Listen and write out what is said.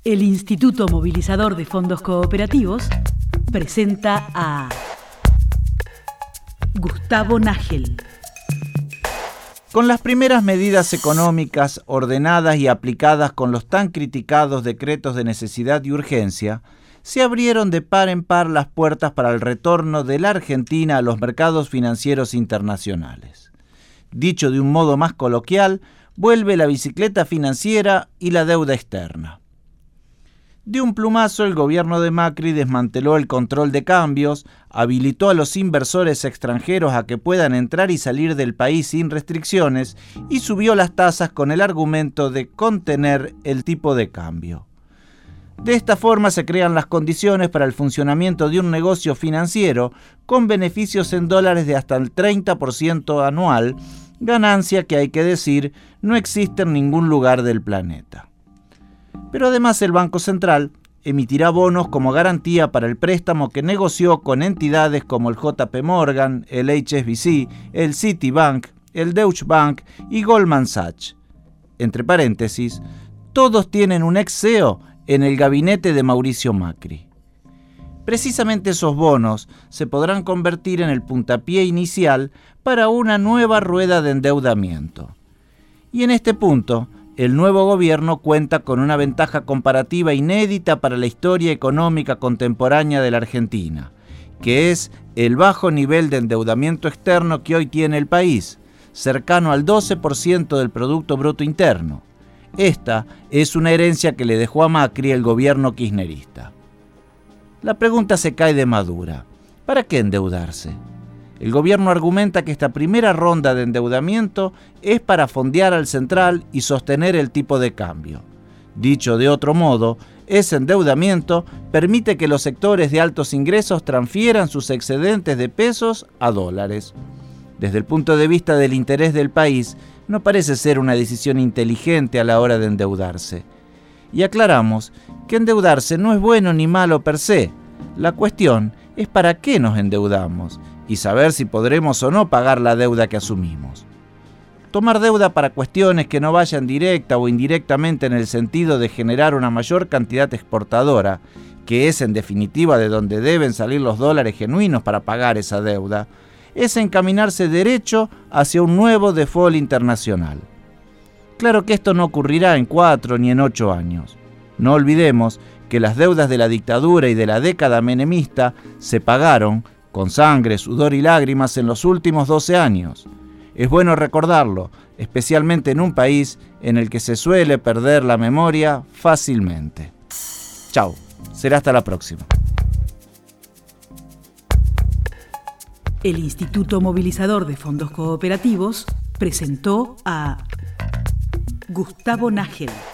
El Instituto Movilizador de Fondos Cooperativos presenta a Gustavo Nágel. Con las primeras medidas económicas ordenadas y aplicadas con los tan criticados decretos de necesidad y urgencia, se abrieron de par en par las puertas para el retorno de la Argentina a los mercados financieros internacionales. Dicho de un modo más coloquial, vuelve la bicicleta financiera y la deuda externa. De un plumazo, el gobierno de Macri desmanteló el control de cambios, habilitó a los inversores extranjeros a que puedan entrar y salir del país sin restricciones y subió las tasas con el argumento de contener el tipo de cambio. De esta forma se crean las condiciones para el funcionamiento de un negocio financiero con beneficios en dólares de hasta el 30% anual, ganancia que, hay que decir, no existe en ningún lugar del planeta. Pero además el Banco Central emitirá bonos como garantía para el préstamo que negoció con entidades como el JP Morgan, el HSBC, el Citibank, el Deutsche Bank y Goldman Sachs. Entre paréntesis, todos tienen un ex CEO en el gabinete de Mauricio Macri. Precisamente esos bonos se podrán convertir en el puntapié inicial para una nueva rueda de endeudamiento. Y en este punto, el nuevo gobierno cuenta con una ventaja comparativa inédita para la historia económica contemporánea de la Argentina, que es el bajo nivel de endeudamiento externo que hoy tiene el país, cercano al 12% del Producto Bruto Interno. Esta es una herencia que le dejó a Macri el gobierno kirchnerista. La pregunta se cae de madura. ¿Para qué endeudarse? El gobierno argumenta que esta primera ronda de endeudamiento es para fondear al central y sostener el tipo de cambio. Dicho de otro modo, ese endeudamiento permite que los sectores de altos ingresos transfieran sus excedentes de pesos a dólares. Desde el punto de vista del interés del país, no parece ser una decisión inteligente a la hora de endeudarse. Y aclaramos que endeudarse no es bueno ni malo per se. La cuestión es para qué nos endeudamos y saber si podremos o no pagar la deuda que asumimos. Tomar deuda para cuestiones que no vayan directa o indirectamente en el sentido de generar una mayor cantidad exportadora, que es en definitiva de donde deben salir los dólares genuinos para pagar esa deuda, es encaminarse derecho hacia un nuevo default internacional. Claro que esto no ocurrirá en 4 ni en 8 años. No olvidemos que las deudas de la dictadura y de la década menemista se pagaron con sangre, sudor y lágrimas en los últimos 12 años. Es bueno recordarlo, especialmente en un país en el que se suele perder la memoria fácilmente. Chau, será hasta la próxima. El Instituto Movilizador de Fondos Cooperativos presentó a Gustavo Nágel.